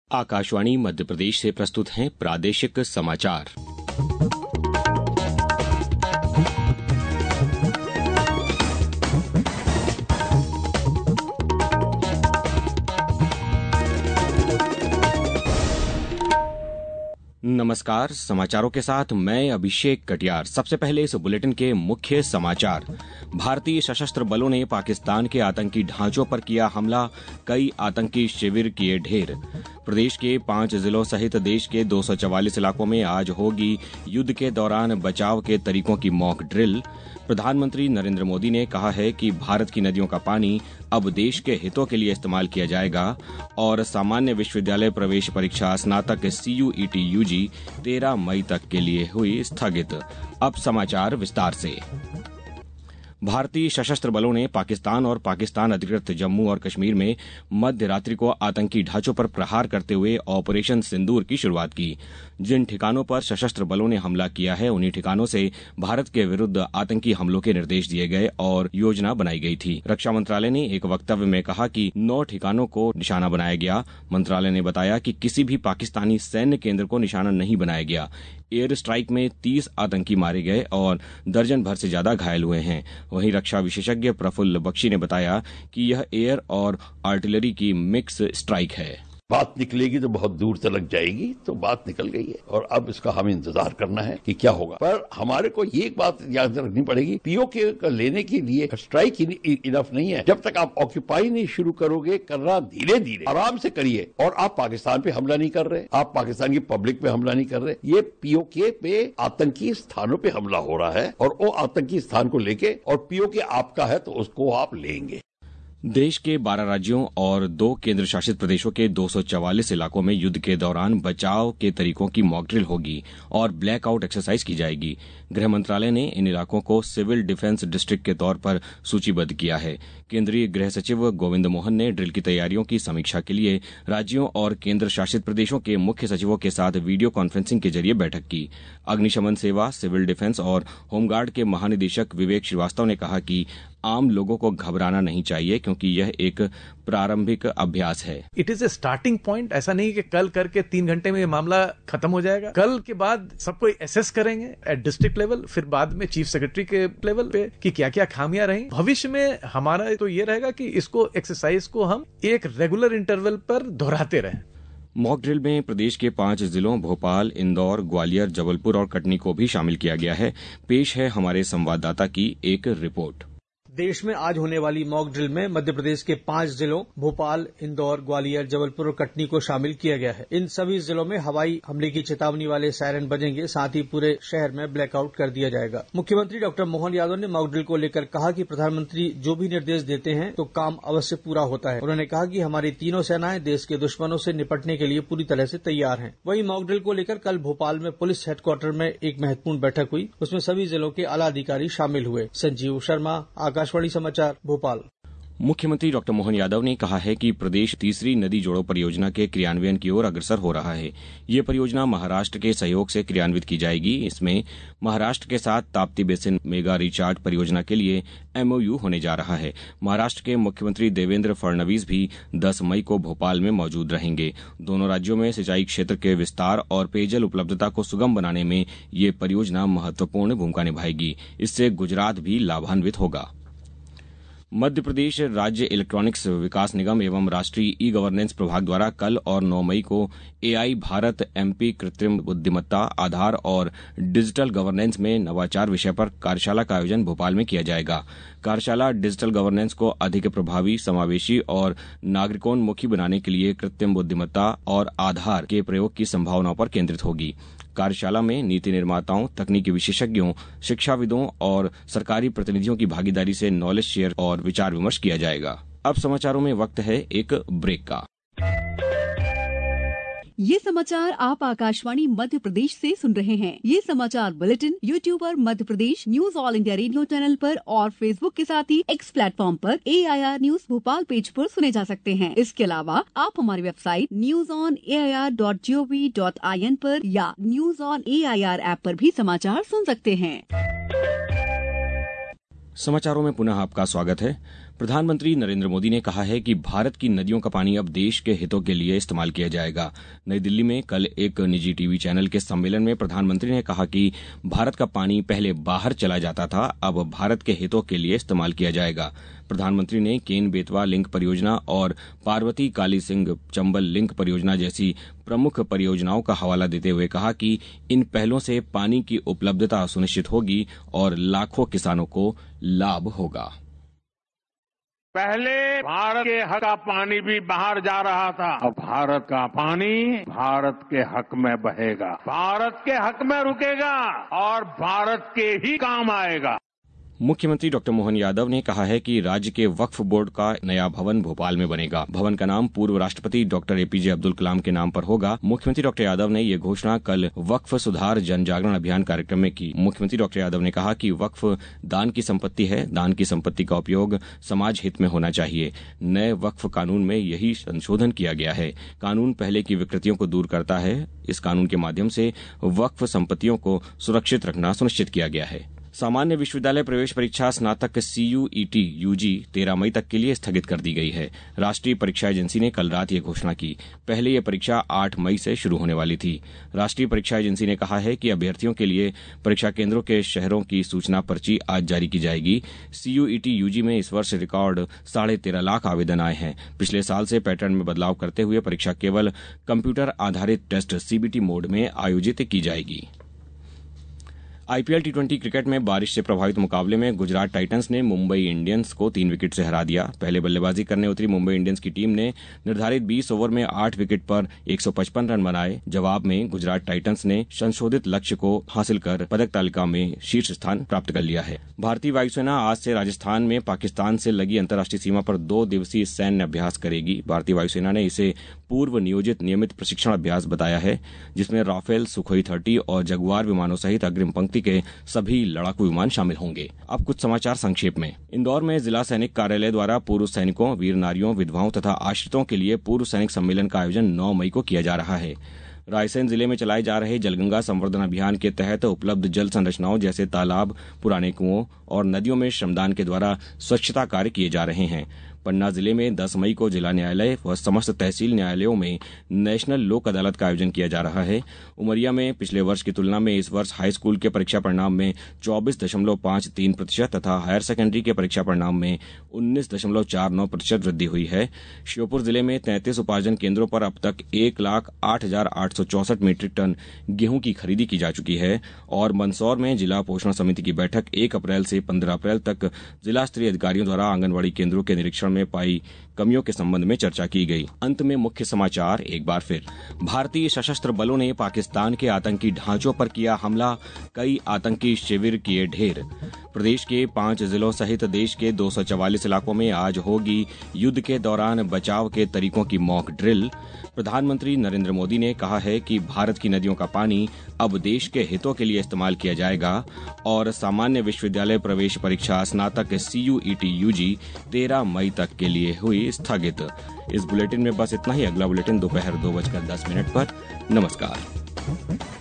आकाशवाणी मध्य प्रदेश से प्रस्तुत हैं प्रादेशिक समाचार। नमस्कार, समाचारों के साथ मैं अभिषेक कटियार। सबसे पहले इस बुलेटिन के मुख्य समाचार। भारतीय सशस्त्र बलों ने पाकिस्तान के आतंकी ढांचों पर किया हमला, कई आतंकी शिविर किए ढेर। प्रदेश के 5 जिलों सहित देश के 244 इलाकों में आज होगी युद्ध के दौरान बचाव के तरीकों की मॉक ड्रिल। प्रधानमंत्री नरेंद्र मोदी ने कहा है कि भारत की नदियों का पानी अब देश के हितों के लिए इस्तेमाल किया जाएगा। और सामान्य विश्वविद्यालय प्रवेश परीक्षा स्नातक CUET UG 13 मई तक के लिए हुई स्थगित। अब समाचार विस्तार से। भारतीय सशस्त्र बलों ने पाकिस्तान और पाकिस्तान अधिकृत जम्मू और कश्मीर में मध्य रात्रि को आतंकी ढांचों पर प्रहार करते हुए ऑपरेशन सिंदूर की शुरुआत की। जिन ठिकानों पर सशस्त्र बलों ने हमला किया है उन्हीं ठिकानों से भारत के विरुद्ध आतंकी हमलों के निर्देश दिए गए और योजना बनाई गई थी। रक्षा मंत्रालय ने एक वक्तव्य में कहा कि 9 ठिकानों को निशाना बनाया गया। मंत्रालय ने बताया कि किसी भी पाकिस्तानी सैन्य केंद्र को निशाना नहीं बनाया गया। एयर स्ट्राइक में 30 आतंकी मारे गए और दर्जन भर से ज्यादा घायल हुए हैं। वहीं रक्षा विशेषज्ञ प्रफुल्ल बख्शी ने बताया कि यह एयर और आर्टिलरी की मिक्स स्ट्राइक है। बात निकलेगी तो बहुत दूर तक जाएगी, तो बात निकल गई है और अब इसका हमें इंतजार करना है कि क्या होगा। पर हमारे को ये बात याद रखनी पड़ेगी, POK लेने के लिए स्ट्राइक इनफ नहीं है। जब तक आप ऑक्यूपाई नहीं शुरू करोगे, करना धीरे धीरे आराम से करिए। और आप पाकिस्तान पे हमला नहीं कर रहे, आप पाकिस्तान की पब्लिक पे हमला नहीं कर रहे, ये POK पे आतंकी स्थानों पे हमला हो रहा है और वो आतंकी स्थान को लेके, और POK आपका है तो उसको आप लेंगे। देश के 12 राज्यों और 2 केंद्र शासित प्रदेशों के 244 इलाकों में युद्ध के दौरान बचाव के तरीकों की मॉक ड्रिल होगी और ब्लैकआउट एक्सरसाइज की जाएगी। गृह मंत्रालय ने इन इलाकों को सिविल डिफेंस डिस्ट्रिक्ट के तौर पर सूचीबद्ध किया है। केंद्रीय गृह सचिव गोविंद मोहन ने ड्रिल की तैयारियों की समीक्षा के लिए राज्यों और केंद्र शासित प्रदेशों के मुख्य सचिवों के साथ वीडियो कॉन्फ्रेंसिंग के जरिए बैठक की। अग्निशमन सेवा, सिविल डिफेंस और होमगार्ड के महानिदेशक विवेक श्रीवास्तव ने कहा कि आम लोगों को घबराना नहीं चाहिए क्योंकि यह एक प्रारंभिक अभ्यास है। It is a starting point. ऐसा नहीं कि कल करके 3 घंटे में ये मामला खत्म हो जाएगा। कल के बाद सबको एसेस करेंगे एट डिस्ट्रिक्ट लेवल, फिर बाद में चीफ सेक्रेटरी के लेवल पे कि क्या क्या खामियां रही। भविष्य में हमारा तो ये रहेगा कि इसको एक्सरसाइज को हम एक रेगुलर इंटरवल पर दोहराते रहें। मॉक ड्रिल में प्रदेश के 5 जिलों भोपाल, इंदौर, ग्वालियर, जबलपुर और कटनी को भी शामिल किया गया है। पेश है हमारे संवाददाता की एक रिपोर्ट। देश में आज होने वाली मॉक ड्रिल में मध्य प्रदेश के 5 जिलों भोपाल, इंदौर, ग्वालियर, जबलपुर और कटनी को शामिल किया गया है। इन सभी जिलों में हवाई हमले की चेतावनी वाले सायरन बजेंगे, साथ ही पूरे शहर में ब्लैकआउट कर दिया जाएगा। मुख्यमंत्री डॉक्टर मोहन यादव ने मॉक ड्रिल को लेकर कहा कि प्रधानमंत्री जो भी निर्देश देते हैं तो काम अवश्य पूरा होता है। उन्होंने कहा कि हमारी तीनों सेनाएं देश के दुश्मनों से निपटने के लिए पूरी तरह से तैयार हैं। वहीं मॉक ड्रिल को लेकर कल भोपाल में पुलिस हेडक्वार्टर में एक महत्वपूर्ण बैठक हुई। उसमें सभी जिलों के आला अधिकारी शामिल हुए। संजीव शर्मा, आकाशवाणी समाचार, भोपाल। मुख्यमंत्री डॉक्टर मोहन यादव ने कहा है कि प्रदेश तीसरी नदी जोड़ो परियोजना के क्रियान्वयन की ओर अग्रसर हो रहा है। ये परियोजना महाराष्ट्र के सहयोग से क्रियान्वित की जाएगी। इसमें महाराष्ट्र के साथ ताप्ती बेसिन मेगा रिचार्ज परियोजना के लिए MOU होने जा रहा है। महाराष्ट्र के मुख्यमंत्री देवेंद्र फडणवीस भी 10 मई को भोपाल में मौजूद रहेंगे। दोनों राज्यों में सिंचाई क्षेत्र के विस्तार और पेयजल उपलब्धता को सुगम बनाने में ये परियोजना महत्वपूर्ण भूमिका निभाएगी। इससे गुजरात भी लाभान्वित होगा। मध्य प्रदेश राज्य इलेक्ट्रॉनिक्स विकास निगम एवं राष्ट्रीय ई-गवर्नेंस प्रभाग द्वारा कल और 9 मई को AI भारत MP कृत्रिम बुद्धिमत्ता, आधार और डिजिटल गवर्नेंस में नवाचार विषय पर कार्यशाला का आयोजन भोपाल में किया जाएगा। कार्यशाला डिजिटल गवर्नेंस को अधिक प्रभावी, समावेशी और नागरिकोन्मुखी बनाने के लिए कृत्रिम बुद्धिमत्ता और आधार के प्रयोग की संभावनाओं पर केंद्रित होगी। कार्यशाला में नीति निर्माताओं, तकनीकी विशेषज्ञों, शिक्षाविदों और सरकारी प्रतिनिधियों की भागीदारी से नॉलेज शेयर और विचार विमर्श किया जाएगा। अब समाचारों में वक्त है एक ब्रेक का। ये समाचार आप आकाशवाणी मध्य प्रदेश से सुन रहे हैं। ये समाचार बुलेटिन YouTube पर Madhya Pradesh news All India Radio channel पर और Facebook के साथ ही X प्लेटफॉर्म पर AIR न्यूज भोपाल पेज पर सुने जा सकते हैं। इसके अलावा आप हमारी वेबसाइट newsonair.gov.in पर या न्यूज ऑन AIR ऐप पर भी समाचार सुन सकते हैं। समाचारों में पुनः आपका स्वागत है। प्रधानमंत्री नरेंद्र मोदी ने कहा है कि भारत की नदियों का पानी अब देश के हितों के लिए इस्तेमाल किया जाएगा। नई दिल्ली में कल एक निजी टीवी चैनल के सम्मेलन में प्रधानमंत्री ने कहा कि भारत का पानी पहले बाहर चला जाता था, अब भारत के हितों के लिए इस्तेमाल किया जाएगा। प्रधानमंत्री ने केन बेतवा लिंक परियोजना और पार्वती काली सिंह चंबल लिंक परियोजना जैसी प्रमुख परियोजनाओं का हवाला देते हुए कहा कि इन पहलों से पानी की उपलब्धता सुनिश्चित होगी और लाखों किसानों को लाभ होगा। पहले भारत के हक का पानी भी बाहर जा रहा था, अब भारत का पानी भारत के हक में बहेगा, भारत के हक में रुकेगा और भारत के ही काम आएगा। मुख्यमंत्री डॉक्टर मोहन यादव ने कहा है कि राज्य के वक्फ बोर्ड का नया भवन भोपाल में बनेगा। भवन का नाम पूर्व राष्ट्रपति डॉक्टर एपीजे अब्दुल कलाम के नाम पर होगा। मुख्यमंत्री डॉक्टर यादव ने ये घोषणा कल वक्फ सुधार जन जागरण अभियान कार्यक्रम में की। मुख्यमंत्री डॉक्टर यादव ने कहा कि वक्फ दान की संपत्ति है, दान की संपत्ति का उपयोग समाज हित में होना चाहिए। नए वक्फ कानून में यही संशोधन किया गया है। कानून पहले की विकृतियों को दूर करता है। इस कानून के माध्यम से वक्फ संपत्तियों को सुरक्षित रखना सुनिश्चित किया गया है। सामान्य विश्वविद्यालय प्रवेश परीक्षा स्नातक सीयूईटी यूजी 13 मई तक के लिए स्थगित कर दी गई है। राष्ट्रीय परीक्षा एजेंसी ने कल रात ये घोषणा की। पहले ये परीक्षा 8 मई से शुरू होने वाली थी। राष्ट्रीय परीक्षा एजेंसी ने कहा है कि अभ्यर्थियों के लिए परीक्षा केंद्रों के शहरों की सूचना पर्ची आज जारी की जाएगी। सीयूईटी यूजी में इस वर्ष रिकॉर्ड 13.5 लाख आवेदन आए हैं। पिछले साल से पैटर्न में बदलाव करते हुए परीक्षा केवल कंप्यूटर आधारित टेस्ट सीबीटी मोड में आयोजित की जाएगी। आईपीएल टी20 क्रिकेट में बारिश से प्रभावित मुकाबले में गुजरात टाइटंस ने मुंबई इंडियंस को 3 विकेट से हरा दिया। पहले बल्लेबाजी करने उतरी मुंबई इंडियंस की टीम ने निर्धारित 20 ओवर में 8 विकेट पर 155 रन बनाए। जवाब में गुजरात टाइटंस ने संशोधित लक्ष्य को हासिल कर पदक तालिका में शीर्ष स्थान प्राप्त कर लिया है। भारतीय वायुसेना आज से राजस्थान में पाकिस्तान से लगी अंतर्राष्ट्रीय सीमा पर 2 दिवसीय सैन्य अभ्यास करेगी। भारतीय वायुसेना ने इसे पूर्व नियोजित नियमित प्रशिक्षण अभ्यास बताया है, जिसमें राफेल, सुखोई 30 और जगुआर विमानों सहित अग्रिम पंक्ति के सभी लड़ाकू विमान शामिल होंगे। अब कुछ समाचार संक्षेप में। इंदौर में जिला सैनिक कार्यालय द्वारा पूर्व सैनिकों, वीर नारियों, विधवाओं तथा आश्रितों के लिए पूर्व सैनिक सम्मेलन का आयोजन 9 मई को किया जा रहा है। रायसेन जिले में चलाए जा रहे जलगंगा संवर्धन अभियान के तहत उपलब्ध जल संरचनाओं जैसे तालाब, पुराने कुओं और नदियों में श्रमदान के द्वारा स्वच्छता कार्य किए जा रहे हैं। पन्ना जिले में 10 मई को जिला न्यायालय व समस्त तहसील न्यायालयों में नेशनल लोक अदालत का आयोजन किया जा रहा है। उमरिया में पिछले वर्ष की तुलना में इस वर्ष हाई स्कूल के परीक्षा परिणाम में 24.53% तथा हायर सेकेंडरी के परीक्षा परिणाम में 19.49% वृद्धि हुई है। श्योपुर जिले में 33 उपार्जन केंद्रों पर अब तक 1,08,864 मीट्रिक टन गेहूं की खरीदी की जा चुकी है और मंदसौर में जिला पोषण समिति की बैठक 1 अप्रैल से 15 अप्रैल तक जिला स्तरीय अधिकारियों द्वारा आंगनबाड़ी केंद्रों के निरीक्षण में पाई कमियों के संबंध में चर्चा की गई। अंत में मुख्य समाचार एक बार फिर। भारतीय सशस्त्र बलों ने पाकिस्तान के आतंकी ढांचों पर किया हमला, कई आतंकी शिविर किए ढेर। प्रदेश के 5 जिलों सहित देश के 244 इलाकों में आज होगी युद्ध के दौरान बचाव के तरीकों की मॉक ड्रिल। प्रधानमंत्री नरेंद्र मोदी ने कहा है कि भारत की नदियों का पानी अब देश के हितों के लिए इस्तेमाल किया जाएगा। और सामान्य विश्वविद्यालय प्रवेश परीक्षा स्नातक सीयूईटी यूजी 13 मई तक के लिए हुई स्थगित। इस बुलेटिन में बस इतना ही। अगला बुलेटिन दोपहर 2:10 पर। नमस्कार।